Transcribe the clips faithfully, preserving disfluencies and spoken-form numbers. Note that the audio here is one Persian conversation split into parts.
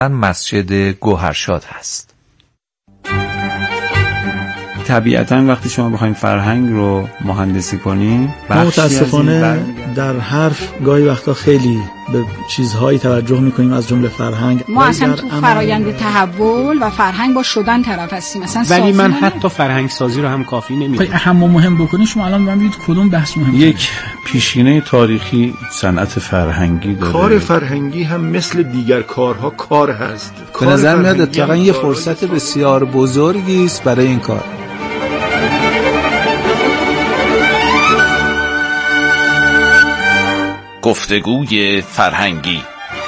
مسجد گوهرشاد هست. طبیعتاً وقتی شما بخواید فرهنگ رو مهندسی کنین، متاسفانه در حرف گاهی وقتا خیلی به چیزهایی توجه میکنیم از جمله فرهنگ. ما اصلا تو فرایند تحول و فرهنگ با شدن طرف هستیم، مثلا ولی من حتی فرهنگ سازی رو هم کافی نمیدونم. اهم و مهم بکنید شما الان من ببینید کدوم بحث مهمه. یک پیشینه تاریخی صنعت فرهنگی داره. کار فرهنگی هم مثل دیگر کارها کار هست. به نظر میاد اتفاقا یه فرصت بسیار بزرگی است برای این کار. گفتگوی فرهنگی.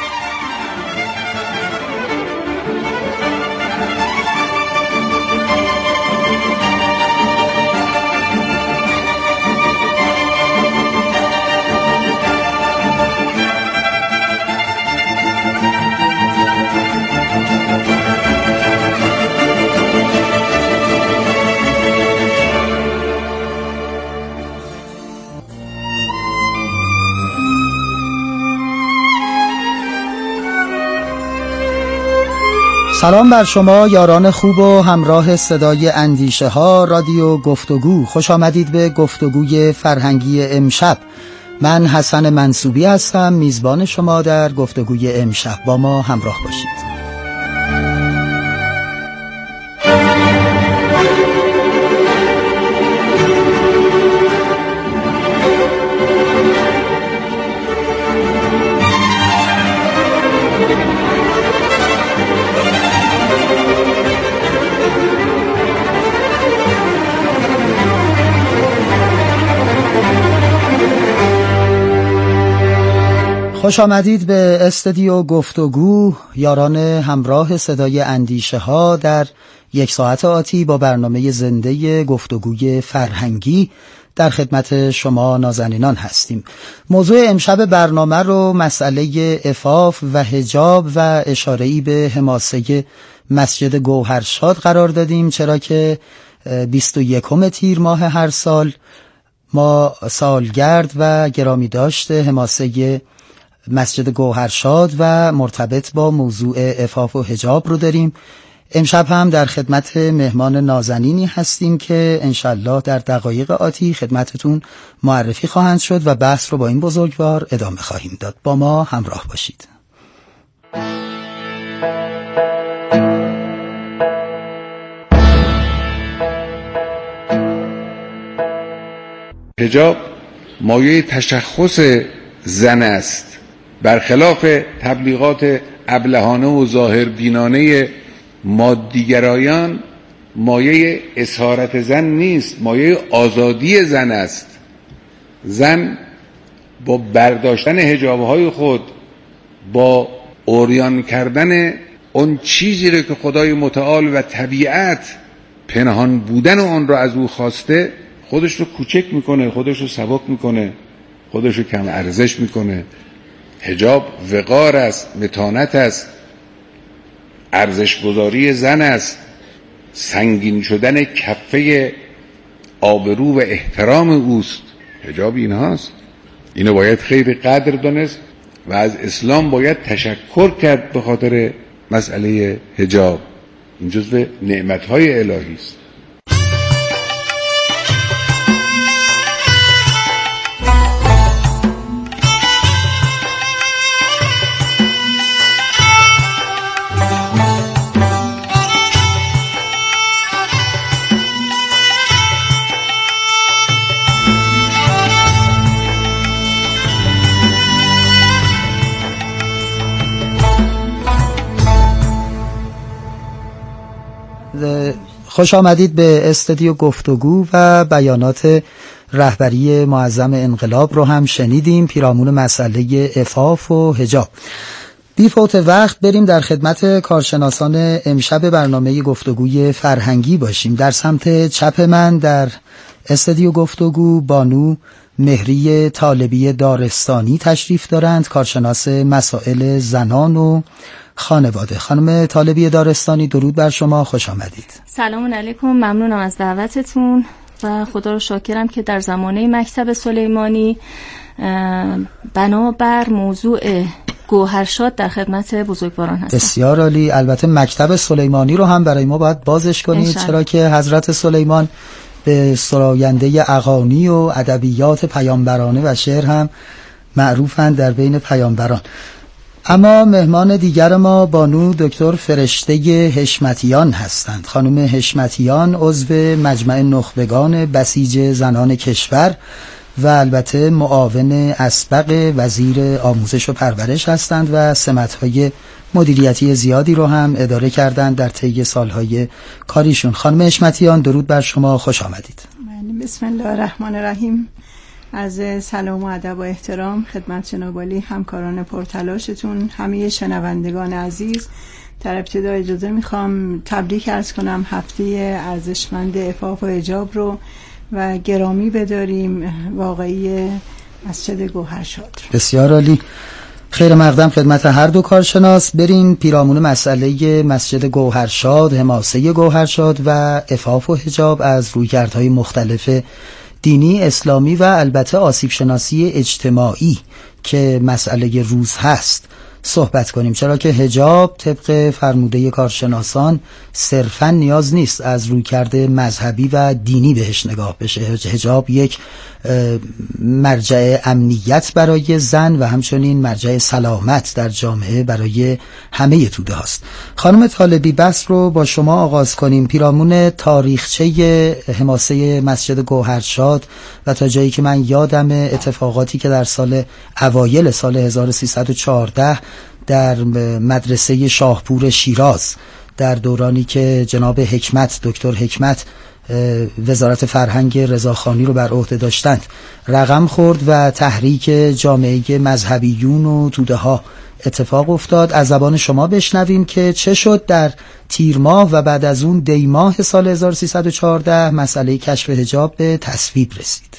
سلام بر شما یاران خوب و همراه صدای اندیشه ها رادیو گفتگو. خوش آمدید به گفتگوی فرهنگی امشب. من حسن منصوبی هستم، میزبان شما در گفتگوی امشب. با ما همراه باشید. خوش آمدید به استودیو گفتگو یاران همراه صدای اندیشه ها در یک ساعت آتی با برنامه زنده گفتگوی فرهنگی در خدمت شما نازنینان هستیم. موضوع امشب برنامه رو مسئله عفاف و حجاب و اشاره‌ای به حماسه مسجد گوهرشاد قرار دادیم، چرا که بیست و یکم تیر ماه هر سال ما سالگرد و گرامی داشته حماسه مسجد گوهرشاد و مرتبط با موضوع عفاف و حجاب رو داریم. امشب هم در خدمت مهمان نازنینی هستیم که انشالله در دقایق آتی خدمتتون معرفی خواهند شد و بحث رو با این بزرگوار ادامه خواهیم داد. با ما همراه باشید. حجاب مایه تشخص زن است، برخلاف تبلیغات ابلهانه و ظاهربینانه مادیگرایان. مایه اسارت زن نیست، مایه آزادی زن است. زن با برداشتن حجابهای خود، با عریان کردن اون چیزی رو که خدای متعال و طبیعت پنهان بودن اون رو از او خواسته، خودش رو کوچک میکنه، خودش رو سبک میکنه، خودش رو کم ارزش میکنه. حجاب وقار است، متانت است، ارزشگذاری زن است، سنگین شدن کفه آبرو و احترام اوست. حجاب این هاست. اینو باید خیلی قدر دانست و از اسلام باید تشکر کرد به خاطر مسئله حجاب. این جزو نعمتهای الهی است. خوش آمدید به استودیو گفتگو و بیانات رهبری معظم انقلاب رو هم شنیدیم پیرامون مسئله عفاف و حجاب. بی فوت وقت بریم در خدمت کارشناسان امشب برنامه گفتگوی فرهنگی باشیم. در سمت چپ من در استودیو گفتگو بانو مهری طالبی دارستانی تشریف دارند، کارشناس مسائل زنان و خانواده. خانم طالبی دارستانی درود بر شما، خوش آمدید. سلام علیکم، ممنونم از دعوتتون و خدا رو شاکرم که در زمانه مکتب سلیمانی بنابر موضوع گوهرشاد در خدمت بزرگواران هستم. بسیار عالی. البته مکتب سلیمانی رو هم برای ما باید بازش کنید، چرا که حضرت سلیمان به سراینده اغانی و ادبیات پیامبرانه و شعر هم معروفند در بین پیامبران. اما مهمان دیگر ما بانو دکتر فرشته حشمتیان هستند. خانم حشمتیان عضو مجمع نخبگان بسیج زنان کشور و البته معاون اسبق وزیر آموزش و پرورش هستند و سمت‌های مدیریتی زیادی رو هم اداره کردند در طی سالهای کاریشون. خانم حشمتیان درود بر شما، خوش آمدید. بسم الله الرحمن الرحیم. از سلام و ادب و احترام خدمت جناب عالی، همکاران پرتلاشتون، همه شنوندگان عزیز. در ابتدا اجازه میخوام تبریک عرض کنم هفته ارزشمند عفاف و حجاب رو و گرامی بداریم واقعی مسجد گوهرشاد. بسیار عالی. خیر مقدم خدمت هر دو کارشناس. بریم پیرامون مسئله مسجد گوهرشاد، حماسه گوهرشاد و عفاف و حجاب از رویکردهای مختلف دینی، اسلامی و البته آسیب شناسی اجتماعی که مسئله روز هست صحبت کنیم، چرا که حجاب طبق فرموده کارشناسان صرفا نیاز نیست از رویکرد مذهبی و دینی بهش نگاه بشه. حجاب یک مرجع امنیت برای زن و همچنین مرجع سلامت در جامعه برای همه توده هاست. خانم طالبی، بحث رو با شما آغاز کنیم. پیرامون تاریخچه حماسه مسجد گوهرشاد و تا جایی که من یادم اتفاقاتی که در سال اوایل سال هزار و سیصد و چهارده در مدرسه شاهپور شیراز در دورانی که جناب حکمت دکتر حکمت وزارت فرهنگ رضاخانی رو بر عهده داشتند رقم خورد و تحریک جامعه مذهبیون و توده ها اتفاق افتاد. از زبان شما بشنویم که چه شد در تیر ماه و بعد از اون دی ماه سال هزار و سیصد و چهارده مسئله کشف حجاب به تصویب رسید.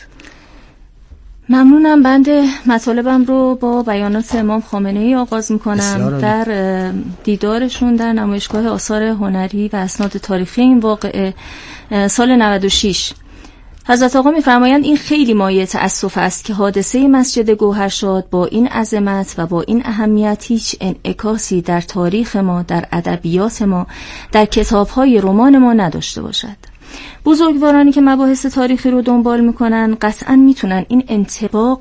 ممنونم. بنده مطالبم رو با بیانات امام خامنه‌ای آغاز میکنم در دیدارشون در نمایشگاه آثار هنری و اسناد تاریخی این واقعه سال نود و شش. حضرت آقا میفرمایند این خیلی مایه تأسف است که حادثه مسجد گوهرشاد با این عظمت و با این اهمیت هیچ انعکاسی در تاریخ ما، در ادبیات ما، در کتاب‌های رمان ما نداشته باشد. بزرگوارانی که مباحث تاریخی رو دنبال میکنن قطعا میتونن این انطباق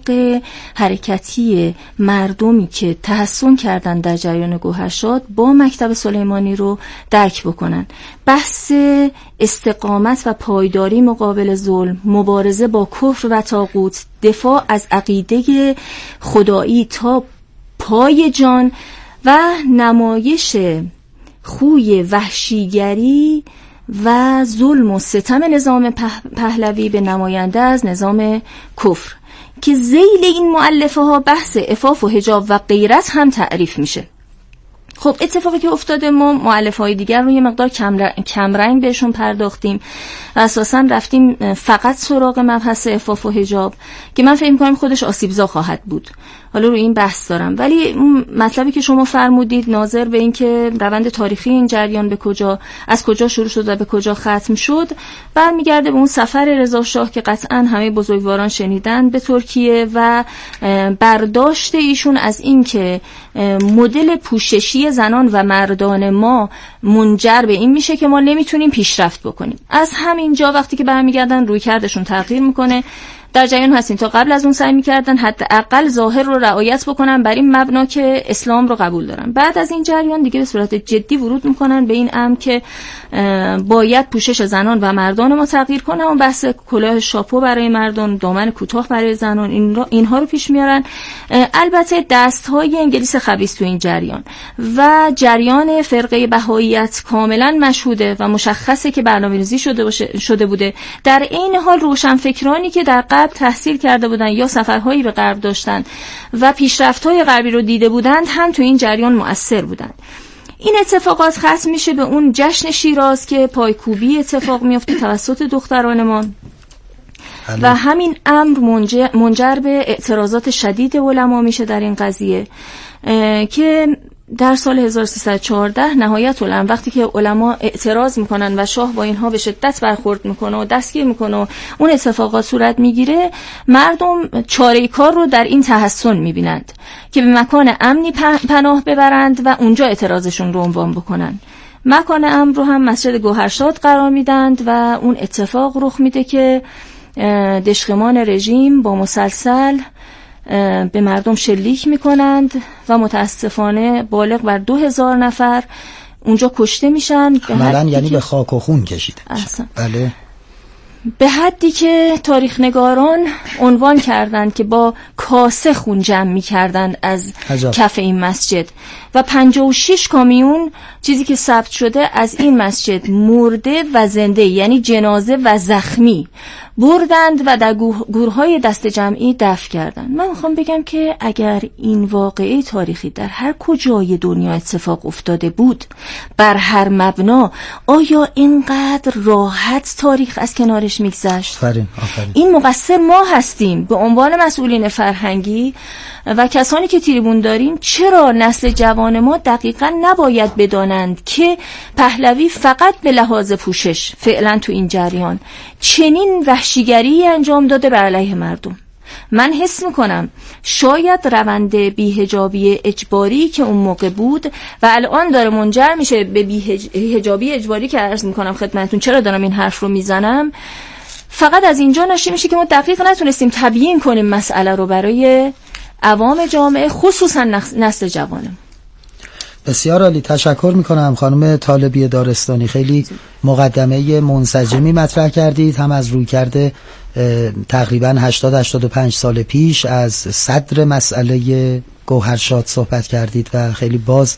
حرکتی مردمی که تحسن کردن در جریان گوهرشاد با مکتب سلیمانی رو درک بکنن. بحث استقامت و پایداری مقابل ظلم، مبارزه با کفر و طاغوت، دفاع از عقیده خدایی تا پای جان و نمایش خوی وحشیگری و ظلم و ستم نظام پهلوی به نماینده از نظام کفر که ذیل این مؤلفه ها بحث عفاف و حجاب و غیرت هم تعریف میشه. خب اتفاقی که افتاده، ما مؤلفه های دیگر رو یه مقدار کمرنگ بهشون پرداختیم و اساسا رفتیم فقط سراغ مبحث عفاف و حجاب که من فکر می‌کنم خودش آسیبزا خواهد بود. حالا رو این بحث دارم، ولی اون مطلبی که شما فرمودید ناظر به این که روند تاریخی این جریان به کجا از کجا شروع شد و به کجا ختم شد برمیگرده به اون سفر رضا شاه که قطعا همه بزرگواران شنیدن به ترکیه و برداشت ایشون از این که مدل پوششی زنان و مردان ما منجر به این میشه که ما نمیتونیم پیشرفت بکنیم. از همین جا وقتی که برمیگردن رویکردشون تغییر میکنه. در جریان هستیم تا قبل از اون سعی می‌کردن حداقل ظاهر رو رعایت بکنن بر این مبنا که اسلام رو قبول دارن. بعد از این جریان دیگه به صورت جدی ورود می‌کنن به این امر که باید پوشش زنان و مردان ما تغییر کنه. اون بحث کلاه شاپو برای مردان، دامن کوتاه برای زنان، این را اینها رو پیش میارن. البته دست‌های انگلیس خبیث تو این جریان و جریان فرقه بهائیت کاملا مشهوده و مشخصه که برنامه‌ریزی شده باشه شده بوده. در این حال روشنفکرانی که در تحصیل کرده بودن یا سفرهایی به غرب داشتن و پیشرفت‌های غربی رو دیده بودند هم تو این جریان مؤثر بودند. این اتفاقات ختم میشه به اون جشن شیراز که پایکوبی اتفاق میفته توسط دختران ما و همین امر منجر به اعتراضات شدید علما میشه در این قضیه که در سال هزار و سیصد و چهارده نهایت الامر وقتی که علما اعتراض میکنن و شاه با اینها به شدت برخورد میکنه و دستگیر میکنه و اون اتفاقات صورت میگیره، مردم چاره کار رو در این تحسن میبینند که به مکان امنی پناه ببرند و اونجا اعتراضشون رو عنوان بکنن. مکان امن رو هم مسجد گوهرشاد قرار میدند و اون اتفاق رخ میده که دشقمان رژیم با مسلسل به مردم شلیک میکنند و متاسفانه بالغ بر دو هزار نفر اونجا کشته میشن. عملاً یعنی به خاک و خون کشیده میشن. بله. به حدی که تاریخ نگاران عنوان کردند که با کاسه خون جمع می‌کردند از عجب. کف این مسجد و پنجاه و شش کامیون چیزی که ثبت شده از این مسجد مرده و زنده، یعنی جنازه و زخمی، بردند و در گورهای دست جمعی دفن کردند. من میخوام بگم که اگر این واقعه تاریخی در هر کجای دنیا اتفاق افتاده بود، بر هر مبنا، آیا اینقدر راحت تاریخ از کنارش میگذشت؟ این مقصر ما هستیم به عنوان مسئولین فرهنگی و کسانی که تریبون داریم. چرا نسل جوان ما دقیقاً نباید بدانند که پهلوی فقط به لحاظ پوشش فعلا تو این جریان چنین وحشیگری انجام داده بر علیه مردم؟ من حس میکنم شاید روند بی‌حجابی اجباری که اون موقع بود و الان داره منجر میشه به بی‌حجابی اجباری که عرض میکنم خدمتتون. چرا دارم این حرف رو میزنم؟ فقط از اینجا ناشی میشه که ما دقیق نتونستیم تبیین کنیم مسئله رو برای عوام جامعه، خصوصا نسل جوانم. بسیار عالی، تشکر میکنم خانم طالبی دارستانی. خیلی مقدمه منسجمی مطرح کردید، هم از روی کرده تقریبا هشتاد هشتاد و پنج سال پیش از صدر مسئله گوهرشاد صحبت کردید و خیلی باز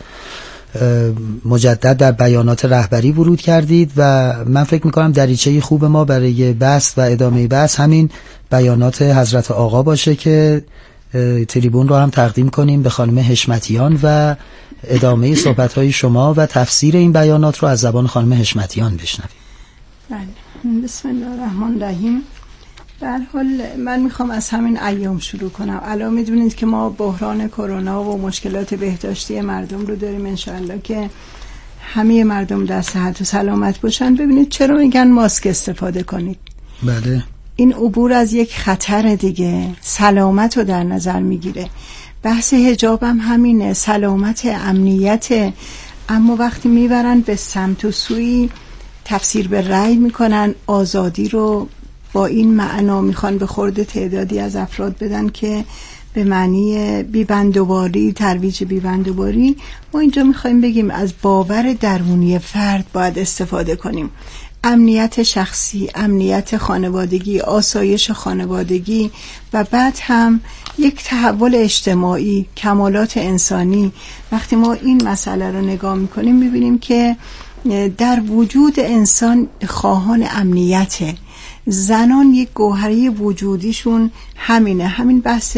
مجدد در بیانات رهبری ورود کردید و من فکر میکنم دریچه خوب ما برای بحث و ادامه بحث همین بیانات حضرت آقا باشه که تریبون رو هم تقدیم کنیم به خانم حشمتیان و ادامه صحبت‌های شما و تفسیر این بیانات رو از زبان خانم حشمتیان بشنویم. بله، بسم الله الرحمن الرحیم. به هر حال من میخوام از همین ایام شروع کنم. الان میدونید که ما بحران کرونا و مشکلات بهداشتی مردم رو داریم، انشاءالله که همه مردم در صحت و سلامت باشن. ببینید چرا میگن ماسک استفاده کنید. بله، این عبور از یک خطر دیگه، سلامت رو در نظر میگیره. بحث حجاب هم همینه، سلامت، امنیت. اما وقتی میبرن به سمت و سوی تفسیر به رأی میکنن، آزادی رو با این معنا میخوان به خورد تعدادی از افراد بدن که به معنی بیبندوباری، ترویج بیبندوباری. ما اینجا میخوایم بگیم از باور درونی فرد باید استفاده کنیم. امنیت شخصی، امنیت خانوادگی، آسایش خانوادگی و بعد هم یک تحول اجتماعی، کمالات انسانی. وقتی ما این مسئله رو نگاه میکنیم میبینیم که در وجود انسان خواهان امنیته. زنان یک گوهره وجودیشون همینه، همین بحث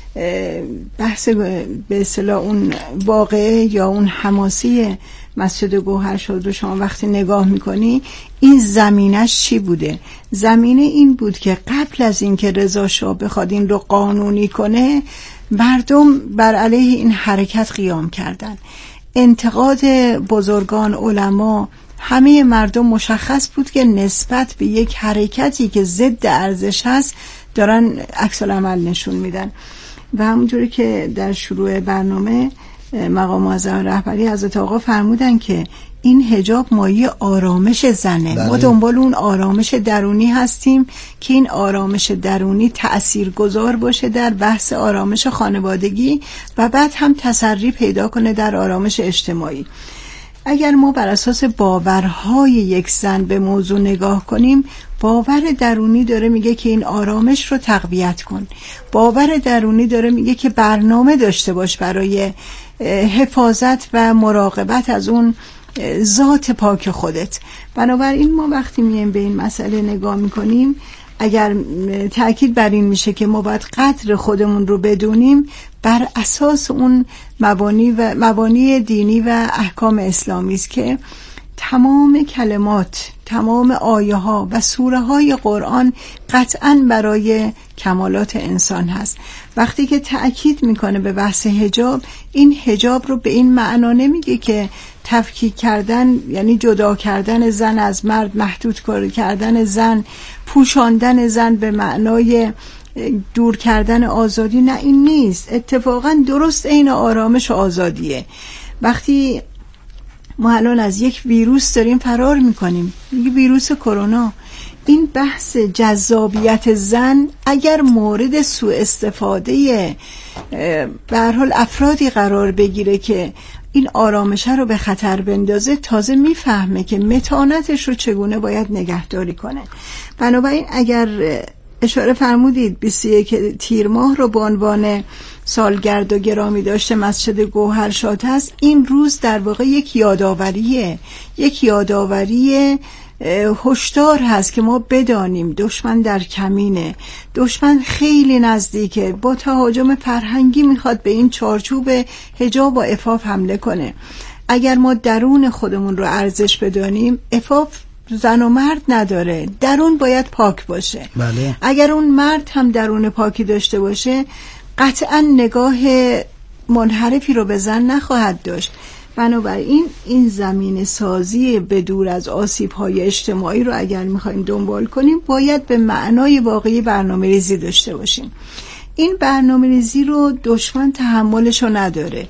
بحث به اصطلاح اون واقعه یا اون حماسی مسجد گوهرشاد رو شما وقتی نگاه میکنی، این زمینش چی بوده؟ زمینه این بود که قبل از اینکه رضا شاه بخواد این رو قانونی کنه، مردم بر علیه این حرکت قیام کردن. انتقاد بزرگان، علما، همه مردم مشخص بود که نسبت به یک حرکتی که ضد ارزش هست دارن عکس العمل نشون میدن. و همونجوری که در شروع برنامه مقام معظم رهبری حضرت آقا فرمودن که این حجاب مایه آرامش زنه. بله. ما دنبال اون آرامش درونی هستیم که این آرامش درونی تأثیرگذار باشه در بحث آرامش خانوادگی و بعد هم تسری پیدا کنه در آرامش اجتماعی. اگر ما بر اساس باورهای یک زن به موضوع نگاه کنیم، باور درونی داره میگه که این آرامش رو تقویت کن. باور درونی داره میگه که برنامه داشته باش برای حفاظت و مراقبت از اون ذات پاک خودت. بنابراین ما وقتی میایم به این مسئله نگاه میکنیم، اگر تأکید بر این میشه که ما باید قدر خودمون رو بدونیم بر اساس اون مبانی و مبانی دینی و احکام اسلامی است که تمام کلمات، تمام آیه ها و سوره های قرآن قطعاً برای کمالات انسان هست. وقتی که تأکید میکنه به بحث حجاب، این حجاب رو به این معنا نمیگه که تفکیک کردن یعنی جدا کردن زن از مرد، محدود کردن زن، پوشاندن زن به معنای دور کردن آزادی. نه، این نیست. اتفاقا درست عین آرامش و آزادیه. وقتی ما الان از یک ویروس داریم فرار میکنیم، یک ویروس کرونا، این بحث جذابیت زن اگر مورد سوء استفاده به هر حال افرادی قرار بگیره که این آرامشه رو به خطر بندازه، تازه میفهمه که متانتش رو چگونه باید نگهداری کنه. بنابراین اگر اشاره فرمودید بیست و یک تیر ماه رو به عنوان سالگرد و گرامی داشته مسجد گوهرشاد هست، این روز در واقع یک یاداوریه، یک یاداوری هشدار هست که ما بدانیم دشمن در کمینه، دشمن خیلی نزدیکه، با تهاجم فرهنگی میخواد به این چارچوب حجاب و عفاف حمله کنه. اگر ما درون خودمون رو ارزش بدانیم، عفاف زن و مرد نداره، درون باید پاک باشه. بله. اگر اون مرد هم درون پاکی داشته باشه، قطعا نگاه منحرفی رو به زن نخواهد داشت. بنابراین این زمین سازی به دور از آسیب‌های اجتماعی رو اگر می‌خوایم دنبال کنیم، باید به معنای واقعی برنامه‌ریزی داشته باشیم. این برنامه‌ریزی رو دشمن تحملش رو نداره.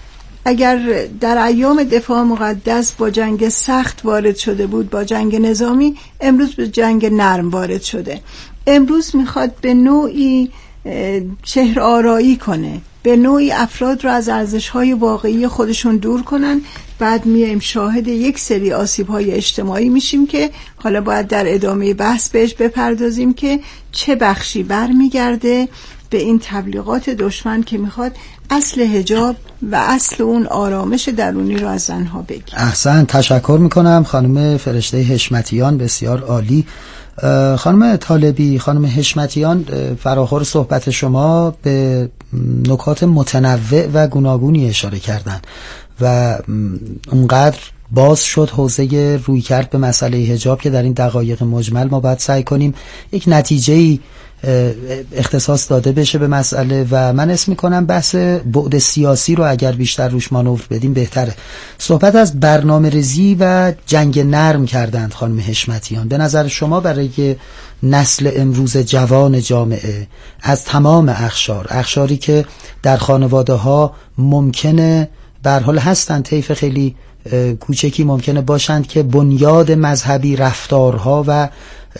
اگر در ایام دفاع مقدس با جنگ سخت وارد شده بود، با جنگ نظامی، امروز به جنگ نرم وارد شده. امروز میخواد به نوعی چهر آرایی کنه، به نوعی افراد رو از ارزش‌های واقعی خودشون دور کنن. بعد میایم شاهد یک سری آسیب‌های اجتماعی میشیم که حالا باید در ادامه بحث بهش بپردازیم که چه بخشی برمیگرده به این تبلیغات دشمن که میخواد اصل حجاب و اصل اون آرامش درونی رو از زنها بگیر. احسن، تشکر میکنم خانم فرشته حشمتیان، بسیار عالی. خانم طالبی، خانم حشمتیان، فراخور صحبت شما به نکات متنوع و گوناگونی اشاره کردن و اونقدر باز شد حوزه رویکرد به مسئله حجاب که در این دقایق مجمل ما باید سعی کنیم یک نتیجه‌ای اختصاص داده بشه به مسئله و من اسم میکنم بحث بعد سیاسی رو اگر بیشتر روش مانور بدیم بهتره. صحبت از برنامه ریزی و جنگ نرم کردند خانم حشمتیان. به نظر شما برای نسل امروز جوان جامعه از تمام اقشار، اقشاری که در خانواده ها ممکنه به هر حال هستند، طیف خیلی کوچکی ممکنه باشند که بنیاد مذهبی، رفتارها و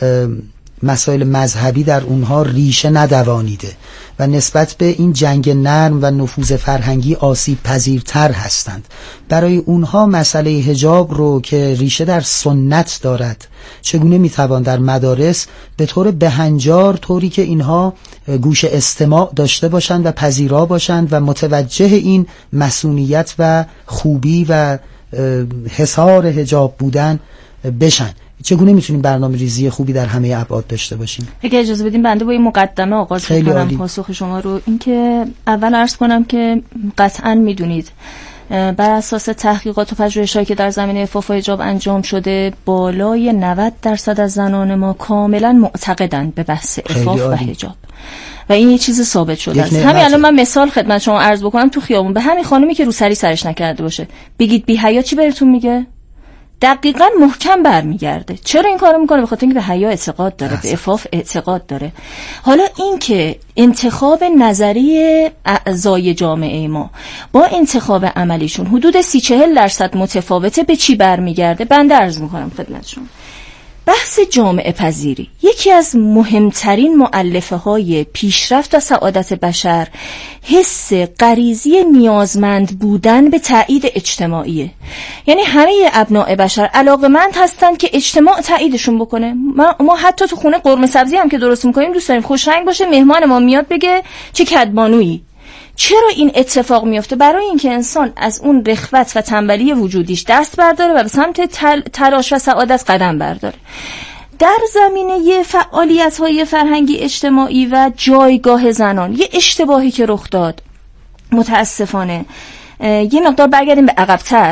مسائل مذهبی در اونها ریشه ندوانیده و نسبت به این جنگ نرم و نفوذ فرهنگی آسیب پذیرتر هستند، برای اونها مسئله حجاب رو که ریشه در سنت دارد چگونه میتوان در مدارس به طور بهنجار، طوری که اینها گوش استماع داشته باشند و پذیرا باشند و متوجه این مسئولیت و خوبی و حصار حجاب بودن بشن، چگونه میتونیم برنامه ریزی خوبی در همه ابعاد داشته باشیم؟ اگه اجازه بدیم بنده با این مقدمه آغاز کنم پاسخ شما رو. اینکه اول عرض کنم که قطعاً میدونید بر اساس تحقیقات و پژوهش‌هایی که در زمینه عفاف و حجاب انجام شده، بالای نود درصد از زنان ما کاملا معتقدند به بحث عفاف و حجاب و این یه چیز ثابت شده است. همین الان من مثال خدمت شما عرض بکنم، تو خیابون به همین خانمی که روسری سرش نکرده باشه بگید بی حیا، چی بهتون میگه؟ دقیقاً محکم برمیگرده. چرا این کارو میکنه؟ به خاطر اینکه به حیا اعتقاد داره، به عفاف اعتقاد داره. حالا این که انتخاب نظری اعضای جامعه ما با انتخاب عملیشون حدود سی چهل درصد متفاوته، به چی برمیگرده؟ بنده عرض میکنم خدمتشون. بحث جامعه پذیری یکی از مهمترین مؤلفه های پیشرفت و سعادت بشر حس غریزی نیازمند بودن به تایید اجتماعیه. یعنی همه ابناء بشر علاقمند هستند که اجتماع تاییدشون بکنه. ما, ما حتی تو خونه قرمه سبزی هم که درست میکنیم دوست داریم خوش رنگ باشه، مهمان ما میاد بگه چه کدبانویی. چرا این اتفاق میفته؟ برای اینکه انسان از اون رخوت و تنبلی وجودیش دست برداره و به سمت تل، تلاش و سعادت قدم برداره. در زمینه فعالیت‌های فرهنگی اجتماعی و جایگاه زنان یه اشتباهی که رخ داد متاسفانه، یه مقدار برگردیم به عقب‌تر،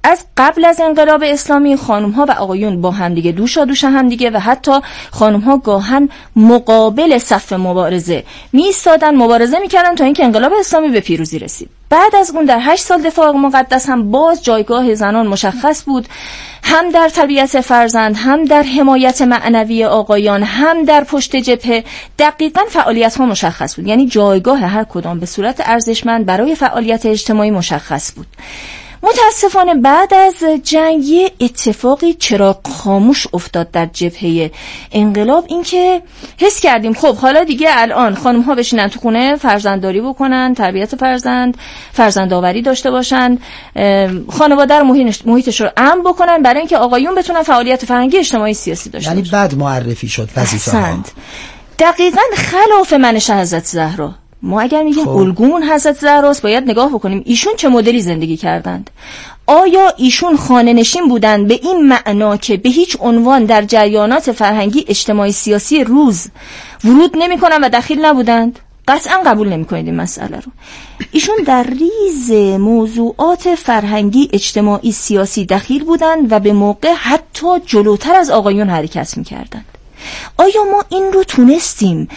از قبل از انقلاب اسلامی خانم‌ها و آقایون با همدیگه دوشا دوش همدیگه و حتی خانم‌ها گاهن مقابل صف مبارزه می‌ایستادن، مبارزه می‌کردن تا اینکه انقلاب اسلامی به پیروزی رسید. بعد از اون در هشت سال دفاع مقدس هم باز جایگاه زنان مشخص بود، هم در تربیت فرزند، هم در حمایت معنوی آقایان، هم در پشت جبهه. دقیقاً فعالیت‌ها مشخص بود، یعنی جایگاه هر کدام به صورت ارزشمند برای فعالیت اجتماعی مشخص بود. متاسفانه بعد از جنگ یه اتفاقی چراغ خاموش افتاد در جبهه انقلاب، این که حس کردیم خب حالا دیگه الان خانم ها بشینن تو خونه فرزندداری بکنن، تربیت فرزند، فرزندآوری داشته باشن، خانواده رو محیطش رو امن بکنن برای اینکه آقایون بتونن فعالیت فرهنگی اجتماعی سیاسی داشته یعنی باشن. بعد معرفی شد وظیفه ها. دقیقاً خلاف منش حضرت زهرا. ما اگر میگیم الگومون حضرت زهراست باید نگاه بکنیم ایشون چه مدلی زندگی کردند. آیا ایشون خانه نشین بودند به این معنا که به هیچ عنوان در جریانات فرهنگی اجتماعی سیاسی روز ورود نمی کنن و دخیل نبودند؟ قطعا قبول نمی کنید این مسئله رو. ایشون در ریز موضوعات فرهنگی اجتماعی سیاسی دخیل بودند و به موقع حتی جلوتر از آقایون حرکت می کردند. آیا ما این رو تونستیم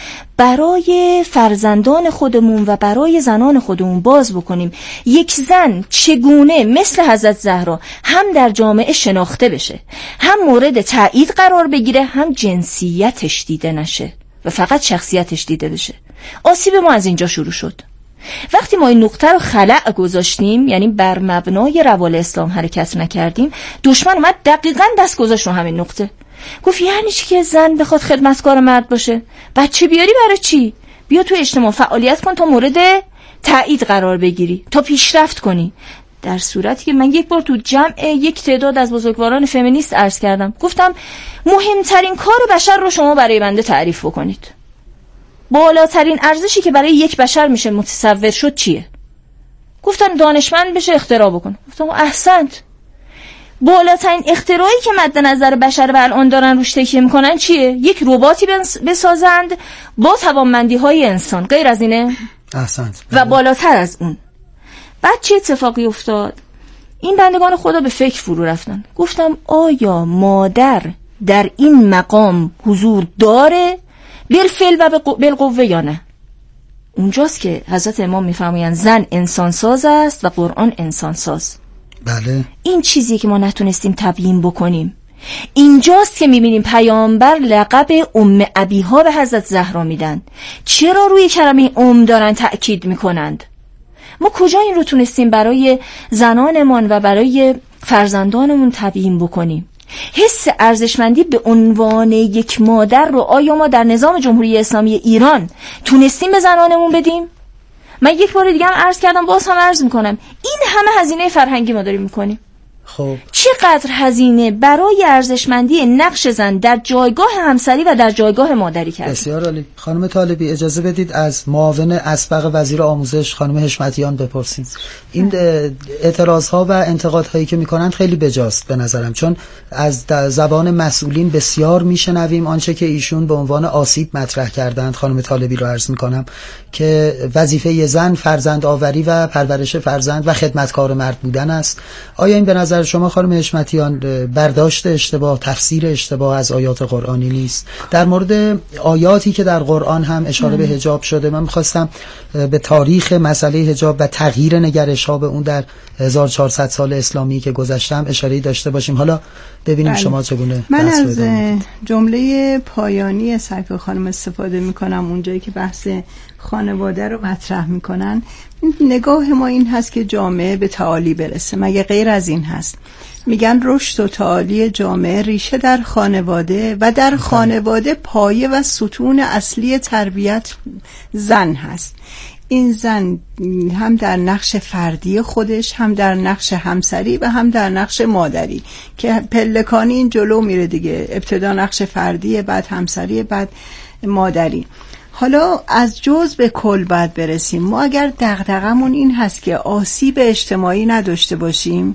برای فرزندان خودمون و برای زنان خودمون باز بکنیم یک زن چگونه مثل حضرت زهرا هم در جامعه شناخته بشه، هم مورد تایید قرار بگیره، هم جنسیتش دیده نشه و فقط شخصیتش دیده بشه؟ آسیب ما از اینجا شروع شد. وقتی ما این نقطه رو خلأ گذاشتیم، یعنی بر مبنای روال اسلام حرکت نکردیم، دشمن اومد دقیقاً دست گذاشت رو همین نقطه. گفت یعنی چی که زن بخواد خدمتکار مرد باشه؟ بچه بیاری برای چی؟ بیا تو اجتماع فعالیت کن تا مورد تایید قرار بگیری، تا پیشرفت کنی. در صورتی که من یک بار تو جمع یک تعداد از بزرگواران فمینیست عرض کردم، گفتم مهمترین کار بشر رو شما برای بنده تعریف بکنید. بالاترین ارزشی که برای یک بشر میشه متصور شد چیه؟ گفتن دانشمند بشه، اختراع بکنه. گفتم احسنت. بالاترین اختراعی که مد نظر بشر و الان دارن روش تکیه میکنن چیه؟ یک رباتی بسازند با توانمندی های انسان. غیر از اینه؟ احسنت. و بالاتر از اون. بعد چه اتفاقی افتاد؟ این بندگان خدا به فکر فرو رفتن. گفتم آیا مادر در این مقام حضور داره بالفعل و بالقوه یا نه؟ اونجاست که حضرت امام میفرمایند زن انسان ساز است و قرآن انسان ساز. بله. این چیزی که ما نتونستیم تبیین بکنیم. اینجاست که میبینیم پیامبر لقب ام ابیها به حضرت زهرا میدن. چرا روی کلمه ام دارن تأکید میکنند؟ ما کجا این رو تونستیم برای زنانمان و برای فرزندانمون تبیین بکنیم؟ حس ارزشمندی به عنوان یک مادر رو آیا ما در نظام جمهوری اسلامی ایران تونستیم به زنانمون بدیم؟ من یک بار دیگه هم عرض کردم، باز هم عرض میکنم، این همه هزینه فرهنگی ما داریم میکنیم. خب چقدر هزینه برای ارزشمندی نقش زن در جایگاه همسری و در جایگاه مادری کرد. بسیار عالی. خانم طالبی اجازه بدید از معاون اسبق وزیر آموزش خانم حشمتیان بپرسیم. این اعتراض ها و انتقاد هایی که میکنند خیلی بجاست به نظرم، چون از زبان مسئولین بسیار میشنویم آنچه که ایشون به عنوان آسیب مطرح کردند. خانم طالبی رو عرض میکنم که وظیفه زن فرزند آوری و پرورش فرزند و خدمتکار مرد بودن است. آیا این به نظر شما خانم حشمتیان برداشت اشتباه، تفسیر اشتباه از آیات قرآنی نیست؟ در مورد آیاتی که در قرآن هم اشاره به حجاب شده، من می‌خواستم به تاریخ مسئله حجاب و تغییر نگرش ها به اون در هزار و چهارصد سال اسلامی که گذشتم اشاره داشته باشیم. حالا ببینیم بله. شما چگونه من از جمله پایانی سایفه خانم استفاده می‌کنم اونجایی که بحث خانواده رو مطرح میکنن. نگاه ما این هست که جامعه به تعالی برسه، مگه غیر از این هست؟ میگن رشد و تعالی جامعه ریشه در خانواده و در خانواده پایه و ستون اصلی تربیت زن هست. این زن هم در نقش فردی خودش، هم در نقش همسری و هم در نقش مادری که پلکانی این جلو میره دیگه، ابتدا نقش فردی، بعد همسری، بعد مادری. حالا از جز به کل باید برسیم. ما اگر دغدغمون این هست که آسیب اجتماعی نداشته باشیم،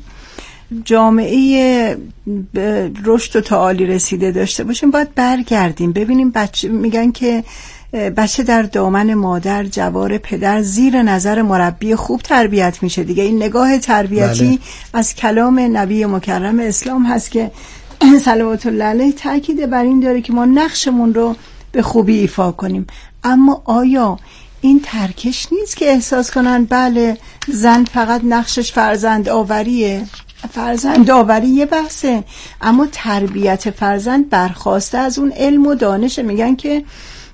جامعه رشد و تعالی رسیده داشته باشیم، باید برگردیم ببینیم. بچه میگن که بچه در دامن مادر جوار پدر زیر نظر مربی خوب تربیت میشه دیگه. این نگاه تربیتی بله. از کلام نبی مکرم اسلام هست که صلوات الله علیه تاکید بر این داره که ما نقشمون رو به خوبی ایفا کنیم. اما آیا این ترکش نیست که احساس کنن بله زن فقط نقشش فرزند آوریه؟ فرزند آوری یه بحثه، اما تربیت فرزند برخواسته از اون علم و دانش. میگن که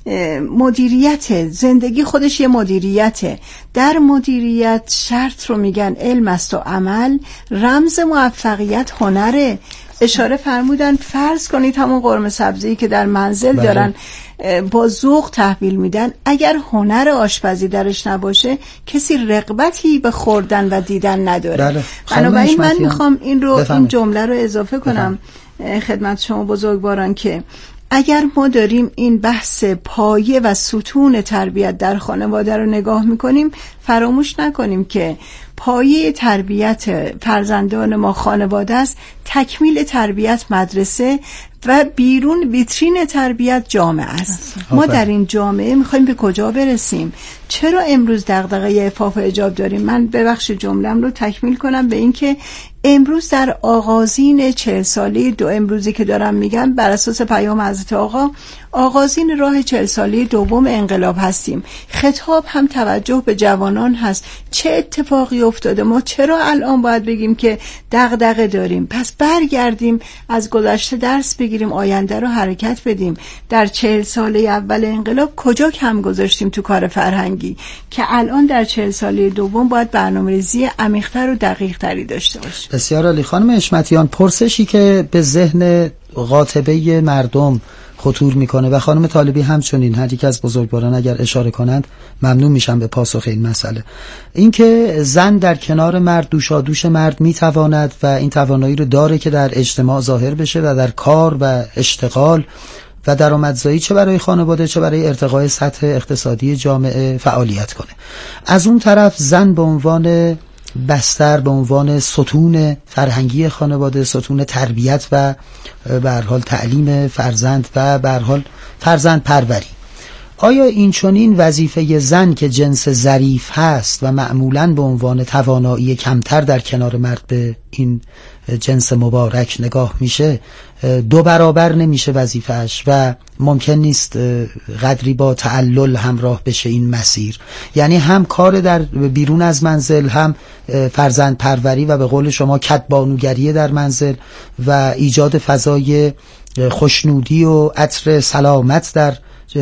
مدیریت زندگی خودش یه مدیریته. در مدیریت شرط رو میگن علم است و عمل، رمز موفقیت هنره. اشاره فرمودن فرض کنید همون قرمه سبزی که در منزل بله. دارن با ذوق تحویل میدن، اگر هنر آشپزی درش نباشه کسی رغبتی به خوردن و دیدن نداره. بله. بنابراین من میخوام این رو بفهمید. این جمله رو اضافه کنم بفهمید. خدمت شما بزرگواران که اگر ما داریم این بحث پایه و ستون تربیت در خانواده رو نگاه میکنیم، فراموش نکنیم که پایه تربیت فرزندان ما خانواده است، تکمیل تربیت مدرسه و بیرون ویترین تربیت جامعه است. ما در این جامعه میخوایم به کجا برسیم؟ چرا امروز دغدغه عفاف و حجاب داریم؟ من ببخشید جمله‌ام رو تکمیل کنم به این که امروز در آغازین چهل ساله دو امروزی که دارم میگم بر اساس پیام حضرت آقا، آغازین راه چهل ساله دوم انقلاب هستیم. خطاب هم توجه به جوانان هست. چه اتفاقی افتاده؟ ما چرا الان باید بگیم که دغدغه داریم؟ پس برگردیم از گذشته درس بگیریم، آینده رو حرکت بدیم. در چهل ساله اول انقلاب کجا کم گذاشتیم تو کار فرهنگی که الان در چهل ساله دوم باید برنامه‌ریزی عمیق‌تر و دقیق‌تری داشته باشیم. بسیار عالی. خانم حشمتیان، پرسشی که به ذهن قاطبه مردم خطور میکنه و خانم طالبی همچنین، هر یک از بزرگواران اگر اشاره کنند ممنون میشم به پاسخ این مسئله، این که زن در کنار مرد دوشادوش مرد میتواند و این توانایی رو داره که در اجتماع ظاهر بشه و در کار و اشتغال و درآمدزایی چه برای خانواده چه برای ارتقای سطح اقتصادی جامعه فعالیت کنه. از اون طرف زن به عنوان بستر، به عنوان ستون فرهنگی خانواده، ستون تربیت و به هر حال تعلیم فرزند و به هر حال فرزند پروری. آیا این چنین وظیفه زن که جنس ظریف هست و معمولاً به عنوان توانایی کمتر در کنار مرد به این جنس مبارک نگاه میشه، دو برابر نمیشه وظیفهش و ممکن نیست قدری با تعلل همراه بشه این مسیر؟ یعنی هم کار در بیرون از منزل، هم فرزند پروری و به قول شما کدبانوگری در منزل و ایجاد فضای خوشنودی و عطر سلامت در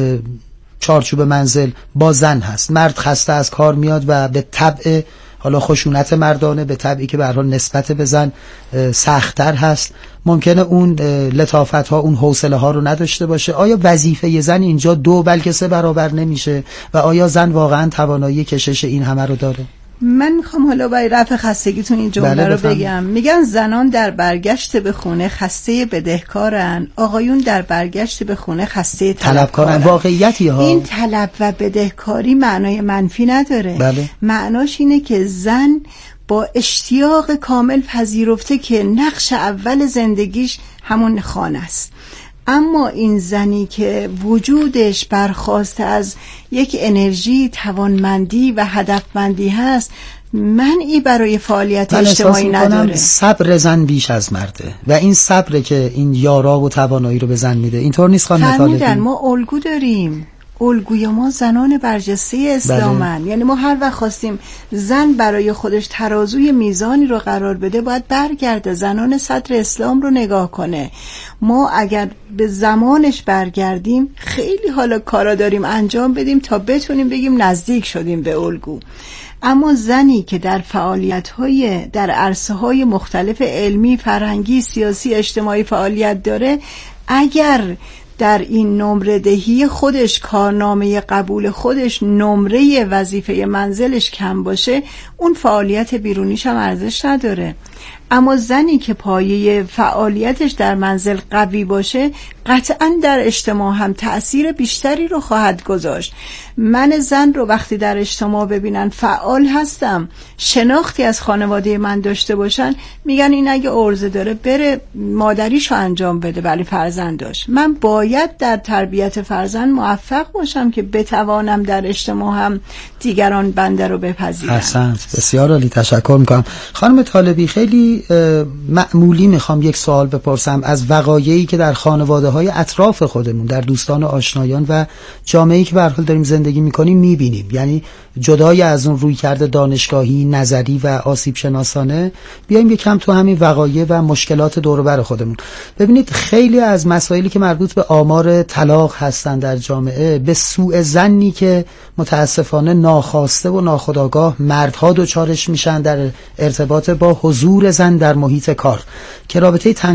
چارچوب منزل با زن هست. مرد خسته از کار میاد و به طبع حالا خشونت مردانه، به طبعی که به هر حال نسبت به زن سخت‌تر هست، ممکنه اون لطافت ها، اون حوصله ها رو نداشته باشه. آیا وظیفه زن اینجا دو بلکه سه برابر نمیشه و آیا زن واقعا توانایی کشش این همه رو داره؟ من میخوام حالا برای رفع خستگیتون این جمله بله رو بگم. میگن زنان در برگشت به خونه خسته بدهکارن، آقایون در برگشت به خونه خسته طلبکارن. واقعیتی ها. این طلب و بدهکاری معنای منفی نداره. بله. معناش اینه که زن با اشتیاق کامل پذیرفته که نقش اول زندگیش همون خانه است. اما این زنی که وجودش برخواسته از یک انرژی، توانمندی و هدفمندی هست، منعی برای فعالیت اجتماعی نداره. صبر زن بیش از مرده و این صبره که این یارا و توانایی رو به زن میده. اینطور نیست خانم طالبی؟ ما الگو داریم. الگوی ما زنان برجسته اسلامن. بله. یعنی ما هر وقت خواستیم زن برای خودش ترازوی میزانی رو قرار بده، باید برگرده زنان صدر اسلام رو نگاه کنه. ما اگر به زمانش برگردیم خیلی حالا کارا داریم انجام بدیم تا بتونیم بگیم نزدیک شدیم به الگو. اما زنی که در فعالیت‌های در عرصه‌های مختلف علمی، فرهنگی، سیاسی، اجتماعی فعالیت داره، اگر در این نمره دهی خودش، کارنامه قبول خودش، نمره وظیفه منزلش کم باشه، اون فعالیت بیرونیش هم ارزش نداره. اما زنی که پایه فعالیتش در منزل قوی باشه قطعاً در اجتماع هم تأثیر بیشتری رو خواهد گذاشت. من زن رو وقتی در اجتماع ببینن فعال هستم، شناختی از خانواده من داشته باشن، میگن این اگه عرضه داره بره مادریشو انجام بده ولی فرزندش. من باید در تربیت فرزند موفق باشم که بتوانم در اجتماع هم دیگران بنده رو بپذیرن. احسنت، بسیار عالی، تشکر میکنم. خانم طالبی، خیلی معمولی میخوام یک سوال بپرسم از وقایعی که در خانواده های اطراف خودمون، در دوستان و آشنایان و جامعه‌ای که به هر حال داریم زندگی میکنیم میبینیم. یعنی جدای از اون رویکرد دانشگاهی، نظری و آسیب شناسانه، بیایم یکم تو همین وقایع و مشکلات دور و بر خودمون. ببینید خیلی از مسائلی که مربوط به آمار طلاق هستن در جامعه به سوء ظنی که متاسفانه ناخواسته و ناخودآگاه مردها دچارش میشن در ارتباط با حضور زن در محیط کار، که رابطه